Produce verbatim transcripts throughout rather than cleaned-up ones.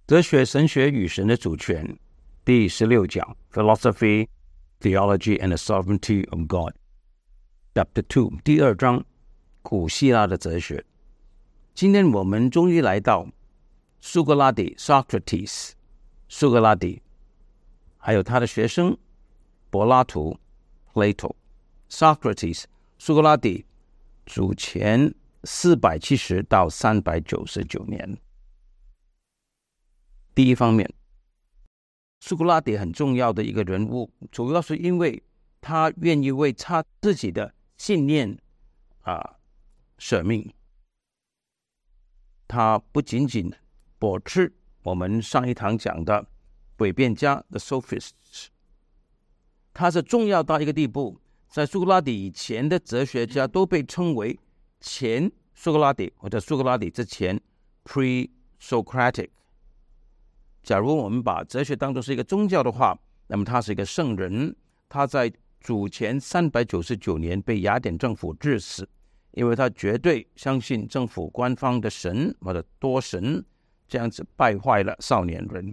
哲学、神学与神的主权，第十六讲 Philosophy, Theology and the Sovereignty of God Chapter two 第二章古希腊的哲学。今天我们终于来到苏格拉底 Socrates 苏格拉底，还有他的学生柏拉图 Plato。 Socrates 苏格拉底主前四百七十到三百九十九年。第一方面，苏格拉底很重要的一个人物，主要是因为他愿意为他自己的信念啊舍命。他不仅仅驳斥我们上一堂讲的诡辩家的 Sophists， 他是重要到一个地步，在苏格拉底以前的哲学家都被称为前苏格拉底，或者苏格拉底之前 Pre-Socratic。假如我们把哲学当作是一个宗教的话，那么他是一个圣人，他在主前三百九十九年被雅典政府致死，因为他绝对相信政府官方的神或者多神，这样子败坏了少年人。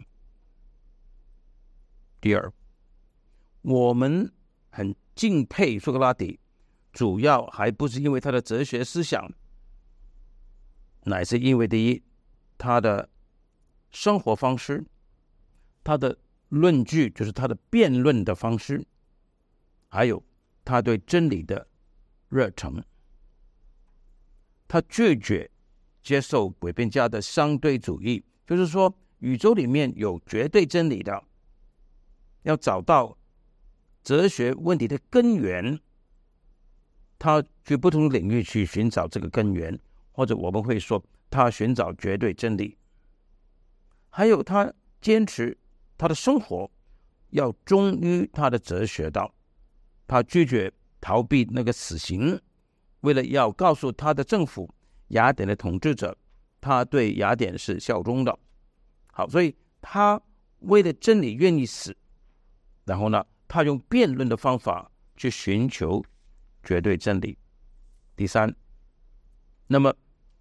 第二，我们很敬佩苏格拉底，主要还不是因为他的哲学思想，乃是因为第一，他的生活方式，他的论据，就是他的辩论的方式，还有他对真理的热忱。他拒绝接受诡辩家的相对主义，就是说宇宙里面有绝对真理的，要找到哲学问题的根源，他去不同的领域去寻找这个根源，或者我们会说他寻找绝对真理。还有他坚持他的生活要忠于他的哲学道，他拒绝逃避那个死刑，为了要告诉他的政府雅典的统治者，他对雅典是效忠的。好，所以他为了真理愿意死，然后呢，他用辩论的方法去寻求绝对真理。第三，那么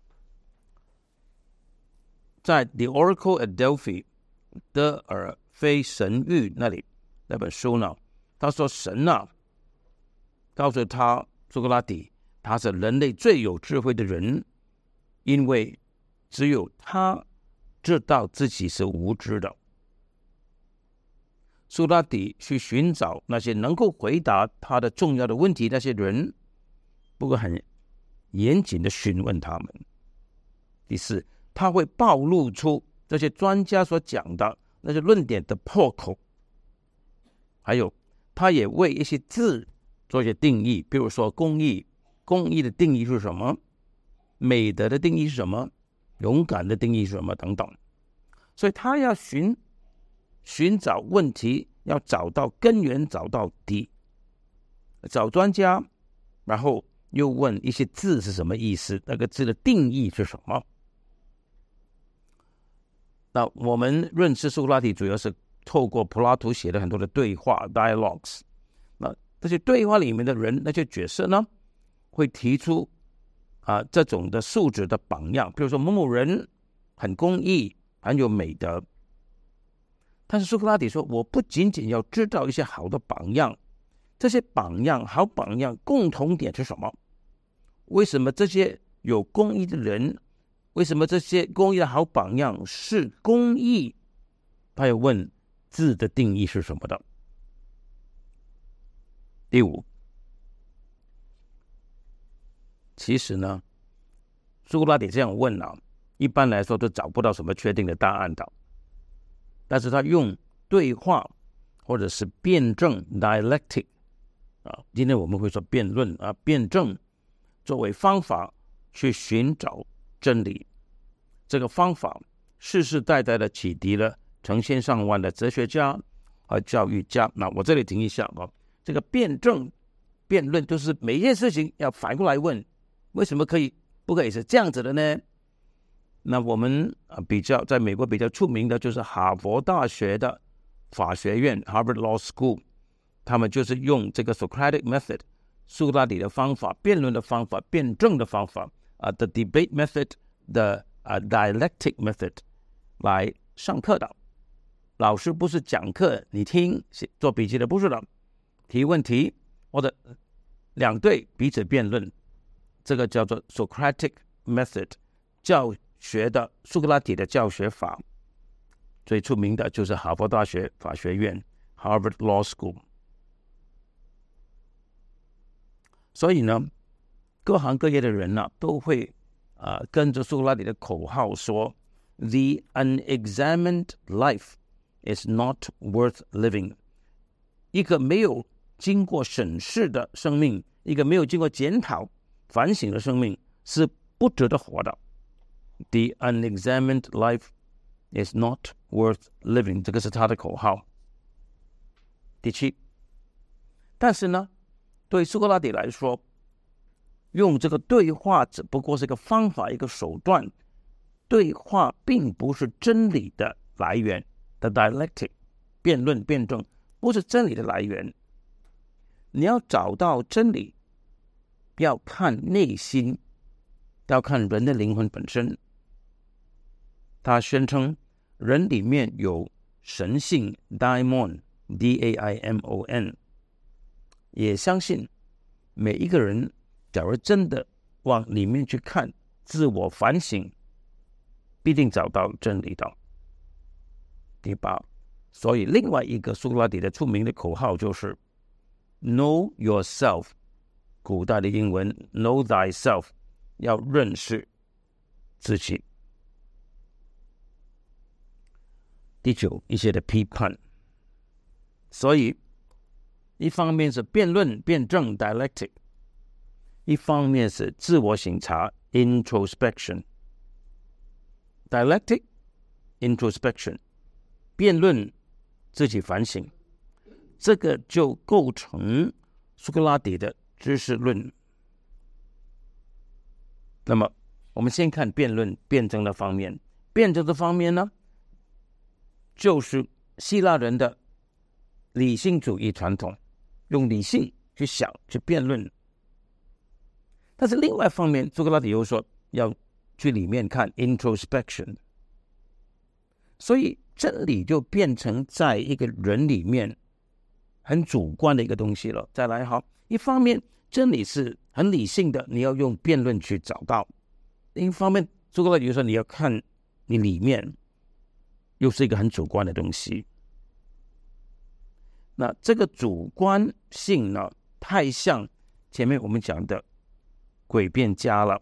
在 The Oracle at Delphi 德尔菲神谕那里，那本书呢，他说神啊告诉他苏格拉底，他是人类最有智慧的人，因为只有他知道自己是无知的。苏格拉底去寻找那些能够回答他的重要的问题那些人，不过很严谨的询问他们。第四，他会暴露出这些专家所讲的那些论点的破口，还有他也为一些字做一些定义，比如说公义，公义的定义是什么？美德的定义是什么？勇敢的定义是什么？等等。所以他要寻寻找问题，要找到根源，找到底，找专家，然后又问一些字是什么意思，那个字的定义是什么。那我们认识苏格拉底主要是透过柏拉图写的很多的对话 dialogues， 那这些对话里面的人，那些角色呢，会提出啊这种的素质的榜样，比如说某某人很公义，很有美德。但是苏格拉底说，我不仅仅要知道一些好的榜样，这些榜样好榜样共同点是什么？为什么这些有公义的人，为什么这些公义的好榜样是公义？他又问字的定义是什么的。第五，其实呢，苏格拉底这样问啊，一般来说都找不到什么确定的答案的。但是他用对话或者是辩证 dialectic 啊，今天我们会说辩论啊，辩证作为方法去寻找真理。这个方法世世代代的启迪了成千上万的哲学家和教育家。那我这里停一下啊，这个辩证辩论就是每一件事情要反过来问，为什么可以不可以是这样子的呢？那我们比较在美国比较出名的就是哈佛大学的法学院 Harvard Law School， 他们就是用这个 Socratic method 苏格拉底的方法，辩论的方法，辩证的方法、uh, the debate method the、uh, dialectic method 来上课的，老师不是讲课你听做笔记的，不是的，提问题或者两队彼此辩论，这个叫做 Socratic Method， 教学的苏格拉底的教学法，最出名的就是哈佛大学法学院 Harvard Law School。 所以呢，各行各业的人呢都会、呃、跟着苏格拉底的口号说 The unexamined life is not worth living。 一个没有经过审视的生命，一个没有经过检讨反省的生命是不值得活的。 The unexamined life is not worth living， 这个是他的口号。第七，但是呢，对苏格拉底来说，用这个对话只不过是一个方法，一个手段。对话并不是真理的来源的 dialectic， 辩论辩证不是真理的来源。你要找到真理，要看内心，要看人的灵魂本身。他宣称人里面有神性 daimon D A I M O N， 也相信每一个人假如真的往里面去看，自我反省，必定找到真理的。第八，所以另外一个苏格拉底的出名的口号就是 Know yourself， 古代的英文 Know thyself， 要认识自己。第九，一些的批判。所以一方面是辩论辩证 dialectic， 一方面是自我省察 introspection。 dialectic introspection， 辩论自己反省，这个就构成苏格拉底的知识论。那么我们先看辩论辩证的方面。辩证的方面呢，就是希腊人的理性主义传统，用理性去想去辩论。但是另外一方面，苏格拉底又说要去里面看 introspection， 所以真理就变成在一个人里面很主观的一个东西了。再来，好，一方面真理是很理性的，你要用辩论去找到；另一方面，苏格拉底说你要看你里面又是一个很主观的东西。那这个主观性呢，太像前面我们讲的诡辩家了。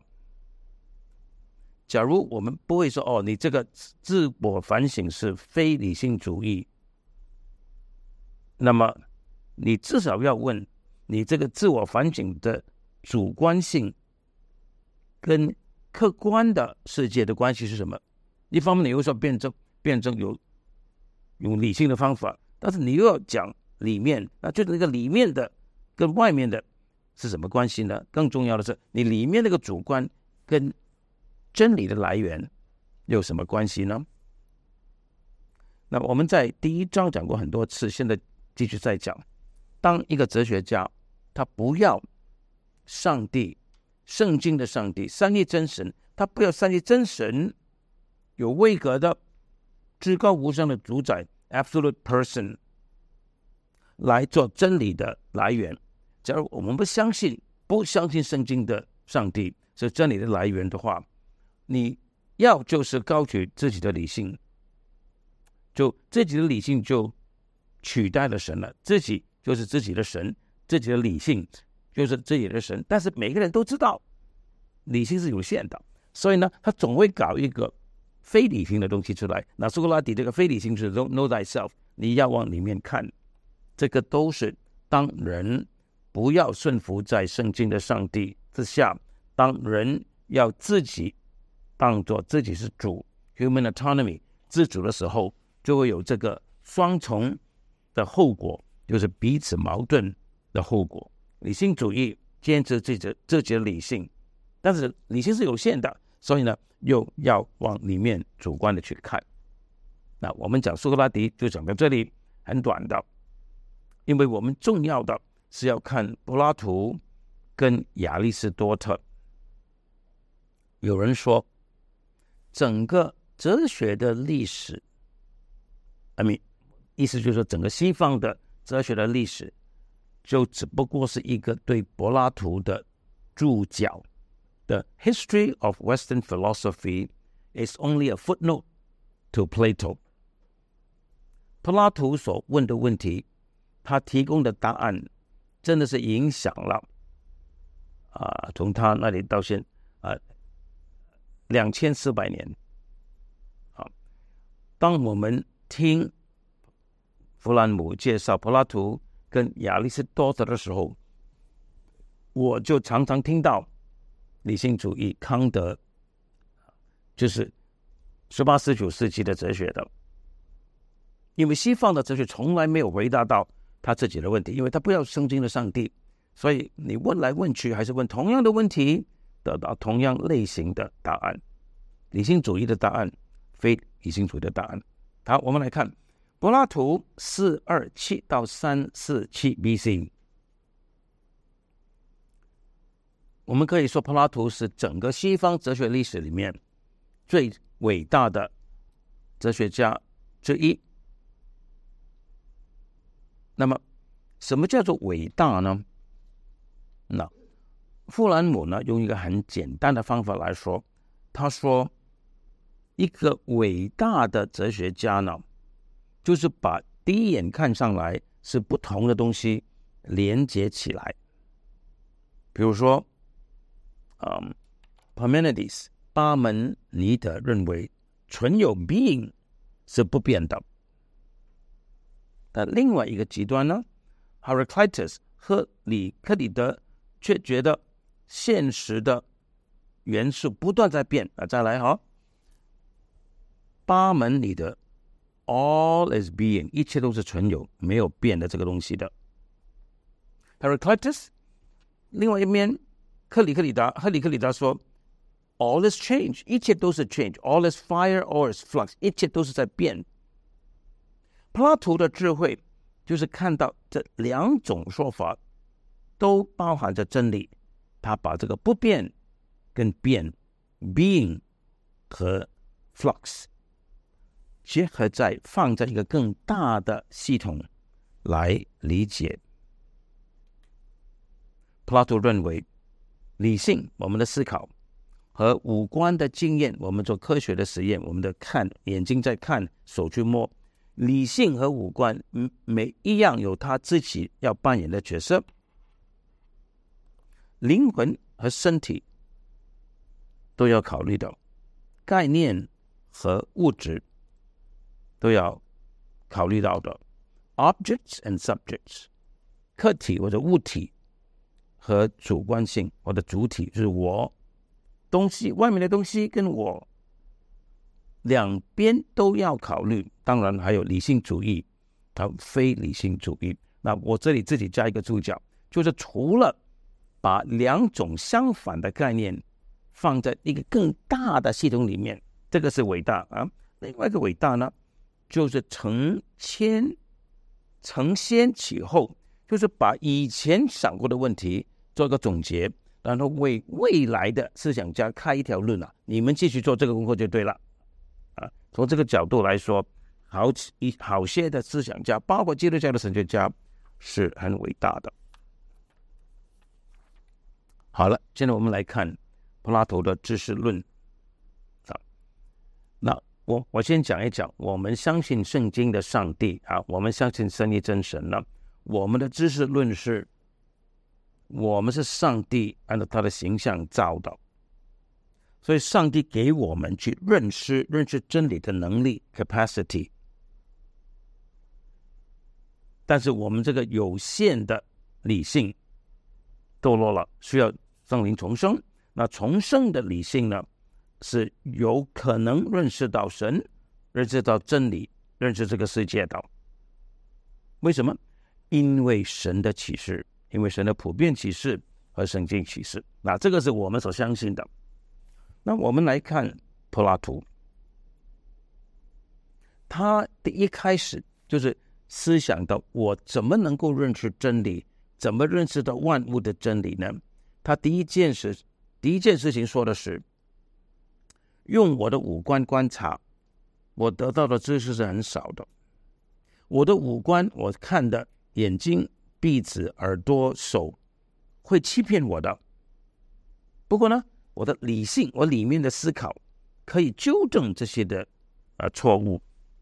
假如我们不会说哦，你这个自我反省是非理性主义，那么你至少要问你这个自我反省的主观性跟客观的世界的关系是什么。一方面你又说辩证，辩证有用理性的方法，但是你又要讲里面，那就是那个里面的跟外面的是什么关系呢？更重要的是，你里面那个主观跟真理的来源有什么关系呢？那我们在第一章讲过很多次，现在继续再讲。当一个哲学家他不要上帝，圣经的上帝，三一真神，他不要三一真神有位格的至高无上的主宰 absolute person 来做真理的来源。假如我们不相信不相信圣经的上帝是真理的来源的话，你要就是高举自己的理性，就自己的理性就取代了神了，自己就是自己的神，自己的理性就是自己的神。但是每个人都知道理性是有限的，所以呢，他总会搞一个非理性的东西出来。那苏格拉底这个非理性是 know thyself， 你要往里面看，这个都是当人不要顺服在圣经的上帝之下，当人要自己当作自己是主 human autonomy 自主的时候，就会有这个双重的后果，就是彼此矛盾的后果。理性主义坚持自己的自己的理性，但是理性是有限的，所以呢又要往里面主观的去看。那我们讲苏格拉底就讲到这里，很短的，因为我们重要的是要看柏拉图跟亚里士多特。有人说整个哲学的历史 I mean， 意思就是说，整个西方的哲学的历史，就只不过是一个对柏拉图的注脚。The history of Western philosophy is only a footnote to Plato。柏拉图所问的问题，他提供的答案，真的是影响了啊、呃，从他那里到现啊两千四百年。啊，当我们听弗兰姆介绍柏拉图跟亚里士多德的时候，我就常常听到理性主义康德，就是十八、十九世纪的哲学的。因为西方的哲学从来没有回答到他自己的问题，因为他不要圣经的上帝，所以你问来问去还是问同样的问题，得到同样类型的答案。理性主义的答案，非理性主义的答案。好，我们来看柏拉图四二七到三四七 B C。我们可以说柏拉图是整个西方哲学历史里面最伟大的哲学家之一。那么什么叫做伟大呢？那富兰姆呢用一个很简单的方法来说，他说一个伟大的哲学家呢，就是把第一眼看上来是不同的东西连接起来。比如说嗯 Parmenides 巴门尼德认为纯有 being 是不变的。但另外一个极端呢 Heraclitus 和里克里德却觉得现实的元素不断在变。啊，再来哈，巴门尼德 all is being 一切都是纯有没有变的这个东西的。Heraclitus 另外一边克里克里达克里克里达说 all is change 一切都是 change all is fire all is flux 一切都是在变。柏拉图的智慧就是看到这两种说法都包含着真理，他把这个不变跟变 being 和 flux 结合在放在一个更大的系统来理解。柏拉图认为理性我们的思考和五官的经验，我们做科学的实验，我们的看眼睛在看，手去摸，理性和五官每一样有他自己要扮演的角色。灵魂和身体都要考虑到，概念和物质都要考虑到的。 Objects and subjects 客体或者物体和主观性或者主体，就是我东西外面的东西跟我两边都要考虑。当然还有理性主义和非理性主义。那我这里自己加一个注脚，就是除了把两种相反的概念放在一个更大的系统里面，这个是伟大啊。另外一个伟大呢，就是承先承先启后，就是把以前想过的问题做一个总结，然后为未来的思想家开一条路啊，你们继续做这个功课就对了啊。从这个角度来说，好好些的思想家，包括基督教的神学家，是很伟大的。好了，现在我们来看柏拉图的知识论啊。那我我先讲一讲，我们相信圣经的上帝啊，我们相信三一真神呢。我们的知识论是，我们是上帝按照他的形象造的，所以上帝给我们去认识认识真理的能力 capacity。但是我们这个有限的理性堕落了，需要圣灵重生。那重生的理性呢，是有可能认识到神，认识到真理，认识这个世界的。为什么？因为神的启示，因为神的普遍启示和圣经启示。那这个是我们所相信的。那我们来看柏拉图，他的一开始就是思想到我怎么能够认识真理，怎么认识到万物的真理呢？他第一件事第一件事情说的是，用我的五官观察，我得到的知识是很少的。 我的五官，我看的眼睛、鼻子、耳朵、手，会欺骗我的。不过呢，我的理性，我里面的思考，可以纠正这些的呃错误。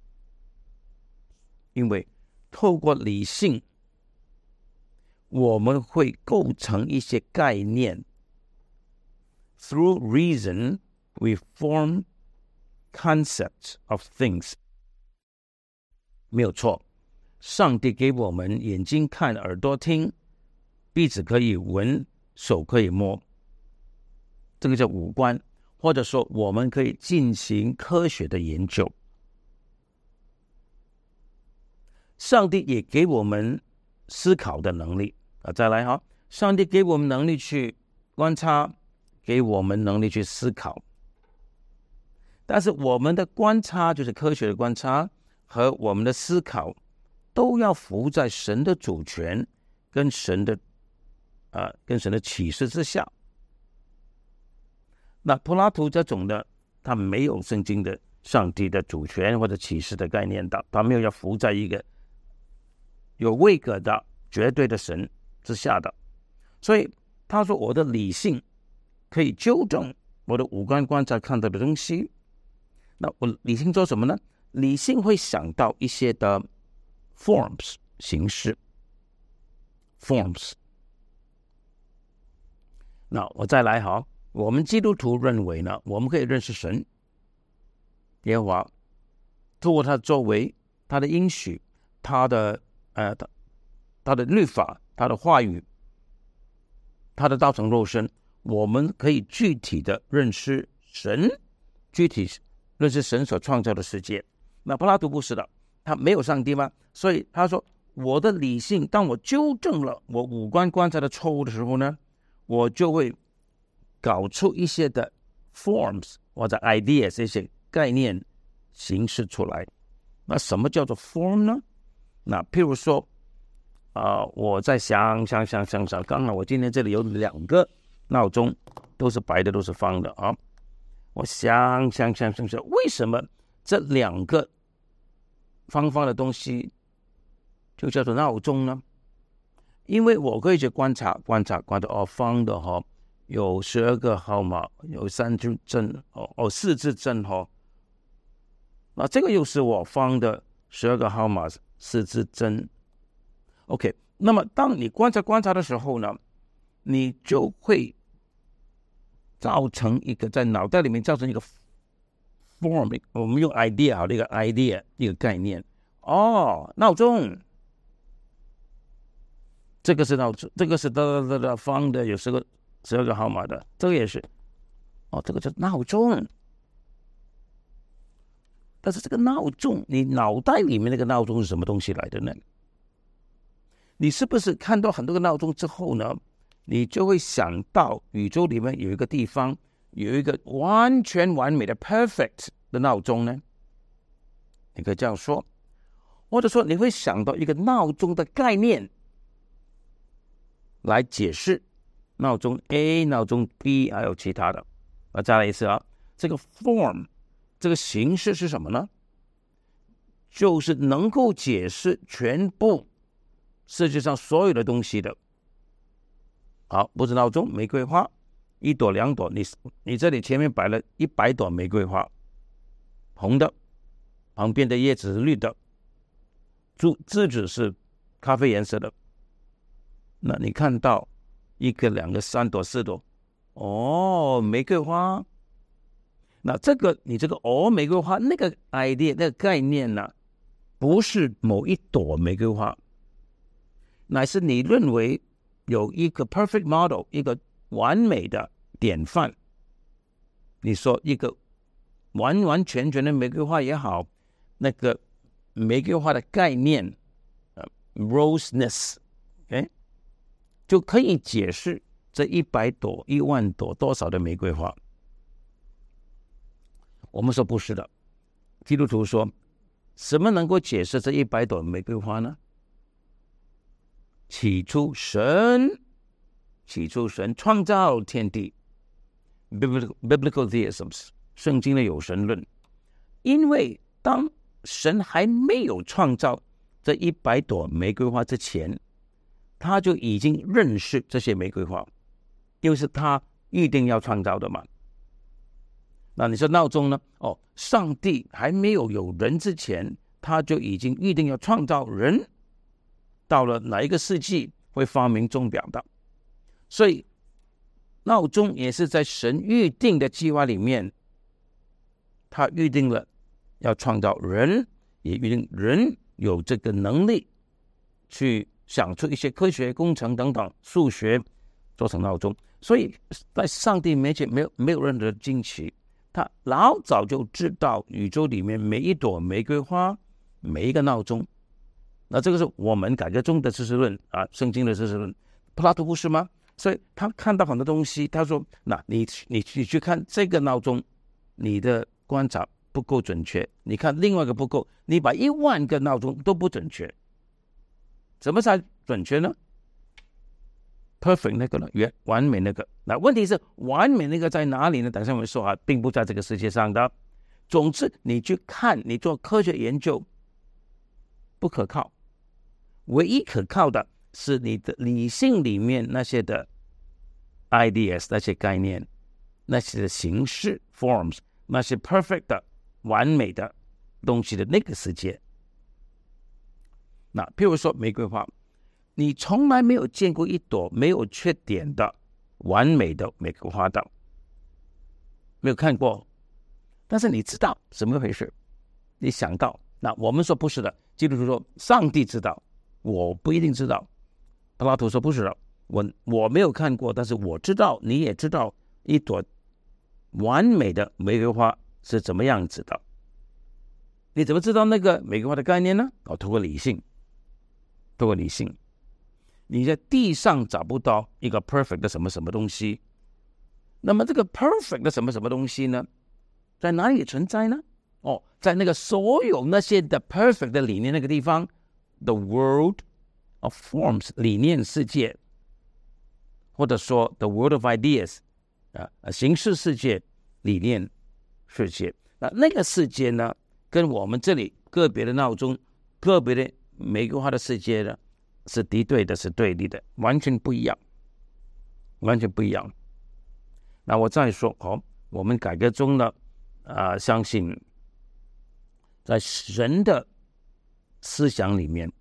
因为透过理性，我们会构成一些概念。Through reason, we form concepts of things. 没有错，上帝给我们眼睛看，耳朵听，鼻子可以闻，手可以摸，这个叫五官，或者说我们可以进行科学的研究。上帝也给我们思考的能力啊，再来哈，上帝给我们能力去观察，给我们能力去思考。但是我们的观察，就是科学的观察，和我们的思考，都要服在神的主权跟神的啊、呃、跟神的启示之下。那柏拉图这种的，他没有圣经的上帝的主权或者启示的概念的，他没有要服在一个有位格的绝对的神之下的，所以他说我的理性可以纠正我的五官观察看到的东西。那我理性做什么呢？理性会想到一些的 forms 形式 forms。 那我再来哈，我们基督徒认为呢，我们可以认识神耶和华，透过他的作为，他的应许，他的呃他他的律法，他的话语，他的道成肉身，我们可以具体的认识神，具体认识神所创造的世界。那柏拉图不是的，他没有上帝吗？所以他说我的理性，当我纠正了我五官观察的错误的时候呢，我就会搞出一些的 forms 或者 ideas 这些概念形式出来。那什么叫做 form 呢？那譬如说啊、呃，我在想想想想想，刚好我今天这里有两个闹钟，都是白的，都是方的啊。我想想想想想，为什么这两个方方的东西就叫做闹钟呢？因为我可以去观察观察观察哦，方的哈、哦、有十二个号码，有三支针哦哦四支针哈、哦，那这个又是我方的十二个号码四支针。OK， 那么当你观察观察的时候呢，你就会造成一个在脑袋里面造成一个 form， 我们用 idea 好，一个 idea 一个概念哦，闹钟，这个是闹钟，这个是的的的方的，有十个十二个号码的，这个也是哦，这个叫闹钟。但是这个闹钟，你脑袋里面那个闹钟是什么东西来的呢？你是不是看到很多个闹钟之后呢，你就会想到宇宙里面有一个地方有一个完全完美的 perfect 的闹钟呢？你可以这样说，或者说你会想到一个闹钟的概念来解释闹钟 A、闹钟 B 还有其他的。我再来一次啊，这个 form 这个形式是什么呢？就是能够解释全部世界上所有的东西的。好，不是闹钟，玫瑰花一朵两朵，你你这里前面摆了一百朵玫瑰花，红的，旁边的叶子是绿的，枝枝子是咖啡颜色的。那你看到一个、两个、三朵、四朵，哦，玫瑰花。那这个你这个哦，玫瑰花那个 idea 那个概念呢，不是某一朵玫瑰花，乃是你认为有一个 perfect model， 一个完美的典范。你说一个完完全全的玫瑰花也好，那个玫瑰花的概念、呃、roseness， okay？ 就可以解释这一百朵、一万朵多少的玫瑰花。我们说不是的，基督徒说，什么能够解释这一百朵玫瑰花呢？起初神，起初神创造天地 ，biblical biblical theisms， 圣经的有神论。因为当神还没有创造这一百朵玫瑰花之前，他就已经认识这些玫瑰花，因为是他预定要创造的嘛。那你说闹钟呢？哦，上帝还没有有人之前，他就已经预定要创造人，到了哪一个世纪会发明钟表的。所以闹钟也是在神预定的计划里面，他预定了要创造人，也预定人有这个能力去想出一些科学工程等等数学做成闹钟。所以在上帝面前没有没有任何的惊奇，他老早就知道宇宙里面每一朵玫瑰花，每一个闹钟。那这个是我们改革中的知识论啊，圣经的知识论。柏拉图不是吗？所以他看到很多东西，他说：“那你你你去看这个闹钟，你的观察不够准确；你看另外一个不够，你把一万个闹钟都不准确，怎么才准确呢 ？perfect 那个呢？完美那个。那问题是完美那个在哪里呢？等下我们说啊，并不在这个世界上的。总之，你去看，你做科学研究不可靠，唯一可靠的是你的理性里面那些的 ideas， 那些概念，那些的形式 forms， 那些 perfect 的完美的东西的那个世界。那譬如说玫瑰花，你从来没有见过一朵没有缺点的完美的玫瑰花的，没有看过，但是你知道怎么回事，你想到。那我们说不是的，基督徒说上帝知道，我不一定知道。柏拉图说不是的，我我没有看过，但是我知道，你也知道一朵完美的玫瑰花是怎么样子的。你怎么知道那个玫瑰花的概念呢？哦，通过理性，通过理性。你在地上找不到一个 perfect 的什么什么东西，那么这个 perfect 的什么什么东西呢，在哪里存在呢？哦，在那个所有那些的 perfect 的理念那个地方 ，the world of forms 理念世界，或者说 the world of ideas 啊，形式世界、理念世界。那那个世界呢，跟我们这里个别的闹钟、个别的玫瑰花的世界呢，是敌对的，是对立的，完全不一样，完全不一样。那我再说，哦，我们改革中呢，啊、呃，相信。在神的思想里面，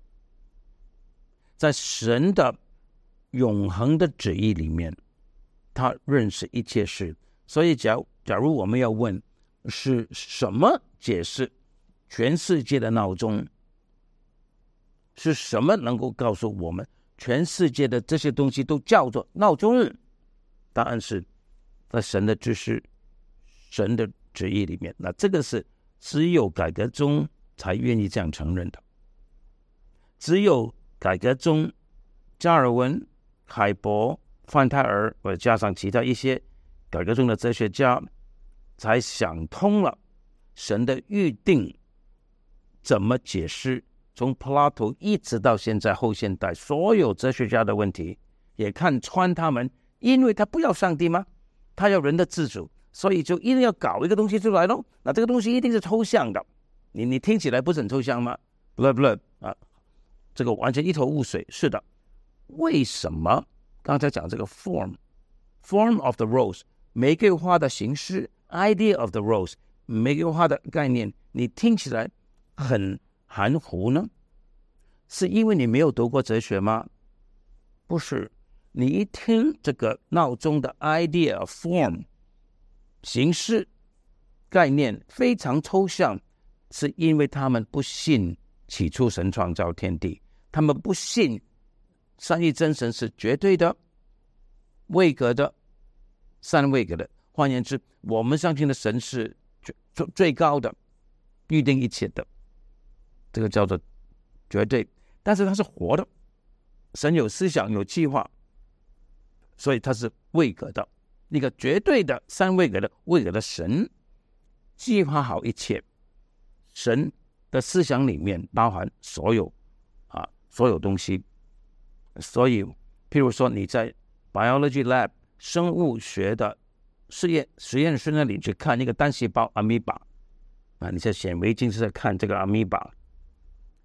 在神的永恒的旨意里面，他认识一切事。所以假假如我们要问是什么解释全世界的闹钟，是什么能够告诉我们全世界的这些东西都叫做闹钟？答案是在神的知识、神的旨意里面。那这个是只有改革中才愿意这样承认的，只有改革中加尔文、海伯、范泰尔，或者加上其他一些改革中的哲学家，才想通了神的预定怎么解释。从柏拉图一直到现在后现代，所有哲学家的问题也看穿他们，因为他不要上帝吗？他要人的自主。所以就一定要搞一个东西出来咯，那这个东西一定是抽象的，你你听起来不是很抽象吗？不不啊，这个完全一头雾水。是的，为什么刚才讲这个 form form of the rose 玫瑰花的形式 idea of the rose 玫瑰花的概念，你听起来很含糊呢？是因为你没有读过哲学吗？不是，你一听这个闹钟的 idea of form形式概念非常抽象，是因为他们不信起初神创造天地，他们不信三一真神是绝对的、位格的、三位格的。换言之，我们相信的神是最高的、预定一切的，这个叫做绝对。但是它是活的，神有思想、有计划，所以它是位格的。一个绝对的三位格的位格的神计划好一切，神的思想里面包含所有啊所有东西。所以譬如说你在 biology lab 生物学的实验实验室那里去看一个单细胞 amoeba 啊，你在显微镜是在看这个 amoeba，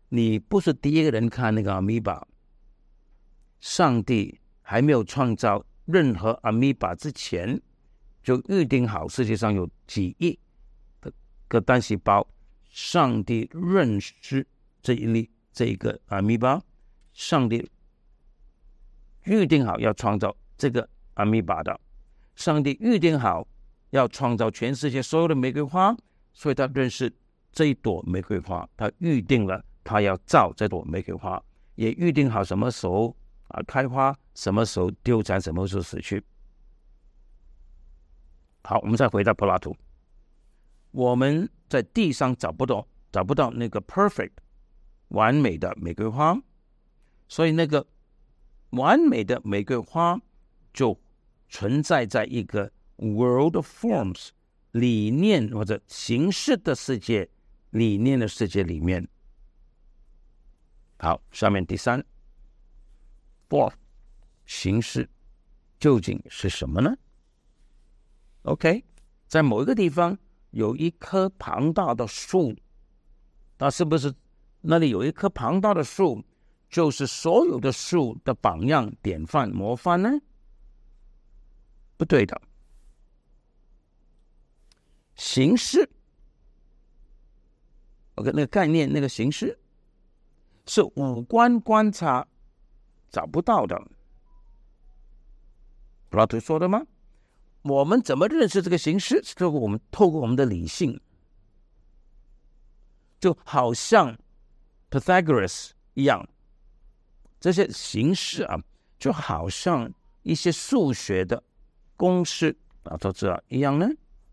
你不是第一个人看那个阿米巴，上帝还没有创造任何阿米巴之前，就预定好世界上有几亿个单细胞，上帝认识这一粒这一个阿米巴，上帝预定好要创造这个阿米巴的，上帝预定好要创造全世界所有的玫瑰花，所以他认识这一朵玫瑰花，他预定了他要造这朵玫瑰花，也预定好什么时候啊开花，什么时候丢产，什么时候死去。好，我们再回到柏拉图，我们在地上找不到找不到那个 perfect 完美的玫瑰花，所以那个完美的玫瑰花就存在在一个 world of forms 理念或者形式的世界，理念的世界里面。好，下面第三 form 形式究竟是什么呢？ OK， 在某一个地方有一棵庞大的树，那是不是那里有一棵庞大的树就是所有的树的榜样、典范、模范呢？不对的。形式 OK， 那个概念，那个形式是五官观察找不到的。柏拉图说的吗？我们怎么认识这个形式？是透过我们透过我们的理性，就好像 Pythagoras 一样，这些形式啊，就好像一些数学的公式啊，都知道一样呢。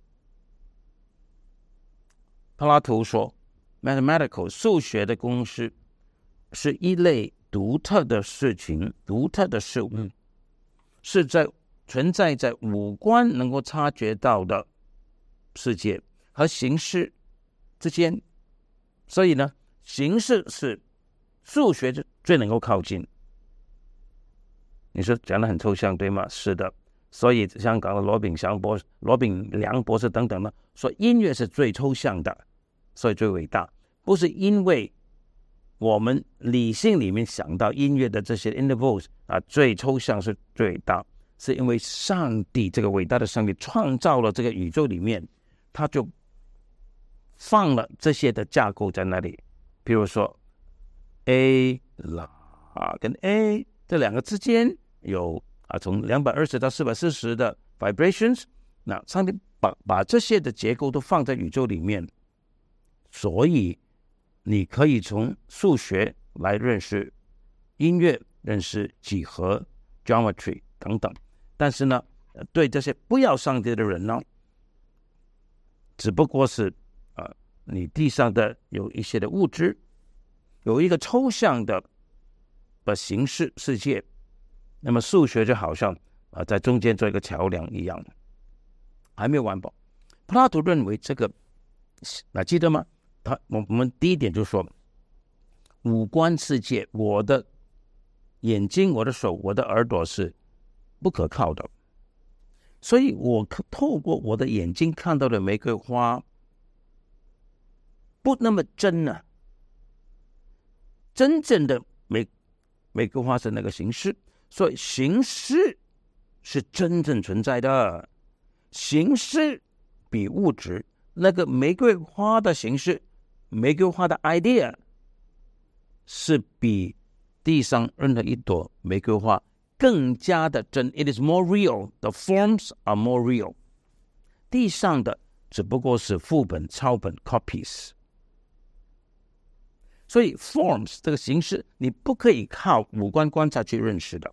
柏拉图说 ，mathematical 数学的公式是一类独特的事情，独特的事物，是在存在在五官能够察觉到的世界和形式之间，所以呢，形式是数学最能够靠近。你说讲得很抽象，对吗？是的。所以香港的罗炳祥博士、罗炳良博士等等呢，说音乐是最抽象的，所以最伟大，不是因为我们理性里面想到音乐的这些 intervals 啊，最抽象是最伟大，是因为上帝这个伟大的上帝创造了这个宇宙里面，他就放了这些的架构在那里。比如说 A 啦啊跟 A 这两个之间有啊从两百二十到四百四十的 vibrations， 那上帝把把这些的结构都放在宇宙里面，所以你可以从数学来认识音乐，认识几何 geometry 等等。但是呢，对这些不要上帝的人呢，只不过是呃，你地上的有一些的物质，有一个抽象的的形式世界，那么数学就好像啊、呃、在中间做一个桥梁一样，还没有完保。柏拉图认为这个，那记得吗？他我我们第一点就说，五官世界，我的眼睛、我的手、我的耳朵是不可靠的，所以我透过我的眼睛看到的玫瑰花不那么真啊。真正的玫玫瑰花是那个形式，所以形式是真正存在的，形式比物质，那个玫瑰花的形式，玫瑰花的 idea 是比地上任何一朵玫瑰花更加的真。 It is more real. The forms are more real. 地上的只不过是副本、抄本 copies。 所以 forms 这个形式你不可以靠五官观察去认识的。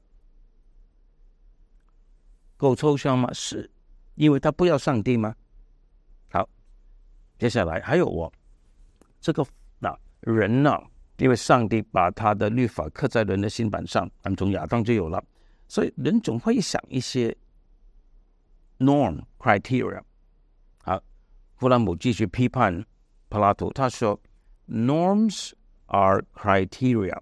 够抽象吗？是，因为他不要上帝吗？好，接下来还有我这个那人呢、啊，因为上帝把他的律法刻在人的心板上，俺从亚当就有了，所以人总会想一些 norm criteria。 好，弗兰姆继续批判柏拉图，他说 norms are criteria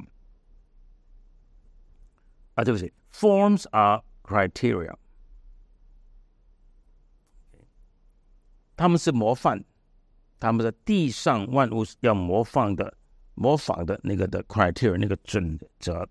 啊，对不起 forms are criteria， 他们是模范，他们是地上万物要模仿的模仿的那个的 criteria 那个准则。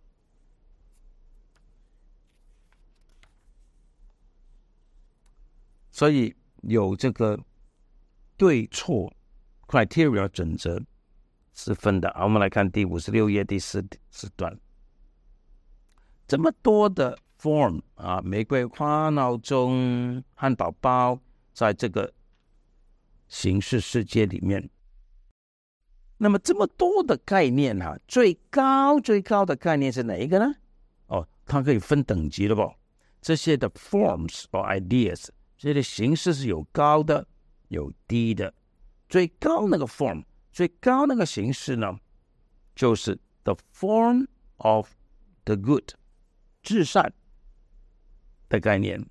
所以有这个对错 criteria 准则是分的。我们来看第五十六页第四四段，这么多的 form 啊，玫瑰花、闹钟、汉堡包，在这个形式世界里面，那么这么多的概念啊，最高最高的概念是哪一个呢？哦，它可以分等级的不？这些的 forms or ideas， 这些形式是有高的，有低的。最高那个 form， 最高那个形式呢，就是 the form of the good， 至善的概念，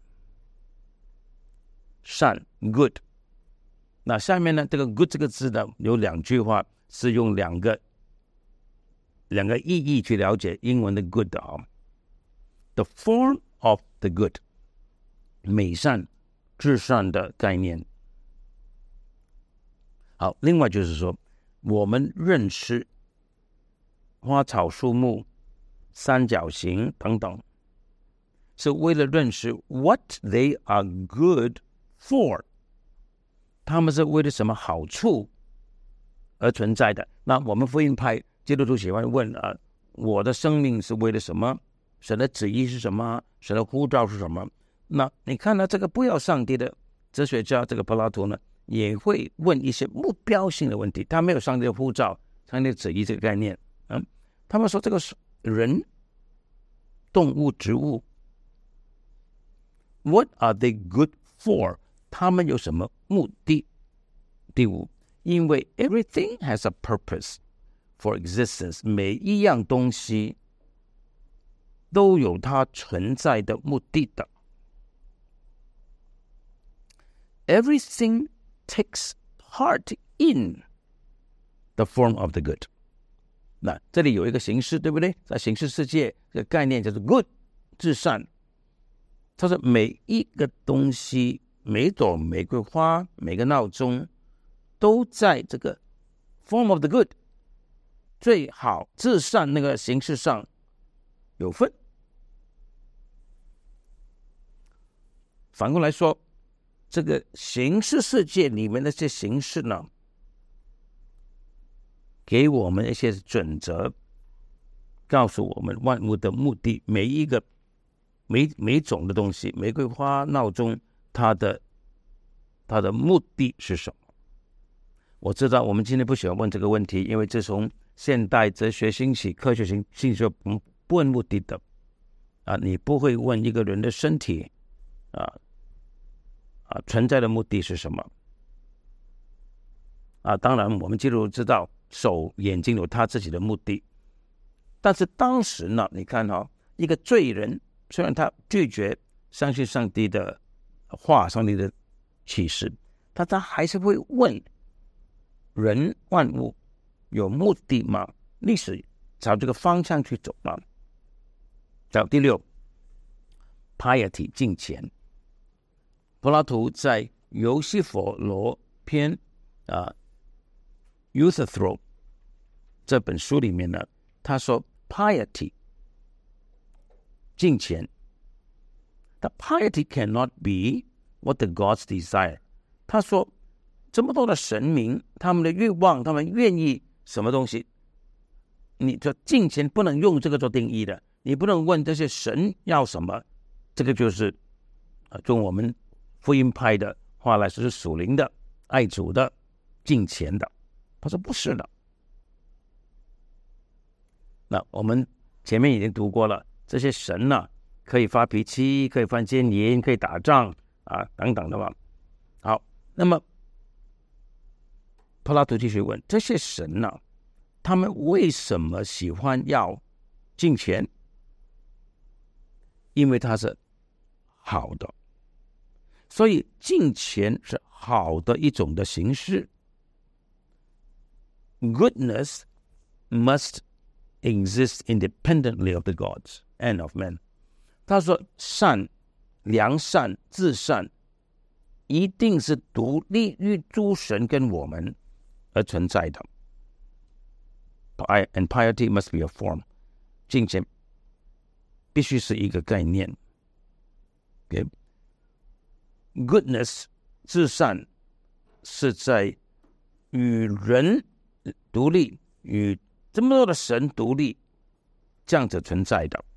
善 good。那下面呢，这个 good 这个字呢，有两句话是用两个两个意义去了解英文的 good 啊。The form of the good， 美善、至善的概念。好，另外就是说，我们认识花草树木、三角形等等，是为了认识 what they are good for， 他们是为了什么好处而存在的。那我们福音派基督徒喜欢问啊，我的生命是为了什么？神的旨意是什么？神的呼召是什么？那你看呢，这个不要上帝的哲学家这个柏拉图呢，也会问一些目标性的问题。他没有上帝的呼召、上帝的旨意这个概念。嗯，他们说这个人、动物、植物 ，What are they good for？ 他们有什么目的？第五，因为 everything has a purpose for existence， 每一样东西都有它存在的目的的。Everything takes part in the form of the good。 那这里有一个形式，对不对？在形式世界这个概念叫做 good， 至善。它说每一个东西，每一朵玫瑰花，每个闹钟，都在这个 form of the good 最好至善那个形式上有份。反过来说，这个形式世界里面的这些形式呢，给我们一些准则，告诉我们万物的目的。每一个每每种的东西，玫瑰花、闹钟，它的它的目的是什么？我知道我们今天不喜欢问这个问题，因为自从现代哲学兴起，科学兴起就不不问目的的啊，你不会问一个人的身体啊啊存在的目的是什么啊？当然，我们基督徒知道手、眼睛有他自己的目的，但是当时呢，你看哈、哦，一个罪人虽然他拒绝相信上帝的话、上帝的启示，但他还是会问人万物有目的吗？历史朝这个方向去走吗？到第六 ，piety 敬虔。柏拉图在尤西弗罗篇啊 Euthyphro 这本书里面呢，他说 piety 敬虔，但 piety cannot be what the gods desire。他说这么多的神明，他们的欲望，他们愿意什么东西？你说敬虔不能用这个做定义的，你不能问这些神要什么，这个就是啊，用我们福音派的话来说是属灵的、爱主的、敬虔的。他说不是的。那我们前面已经读过了，这些神呢、啊，可以发脾气，可以犯奸淫，可以打仗啊，等等的嘛。好，那么柏拉图继续问：这些神呢、啊，他们为什么喜欢要敬虔？因为它是好的，所以敬虔是好的一种的形式。Goodness must exist independently of the gods and of men。他说善、良善、至善一定是独立于诸神跟我们而存在的。 and piety must be a form. 敬虔必须是一个概念。Okay? Goodness 至善是在与人独立，与这么多的神独立，这样子存在的。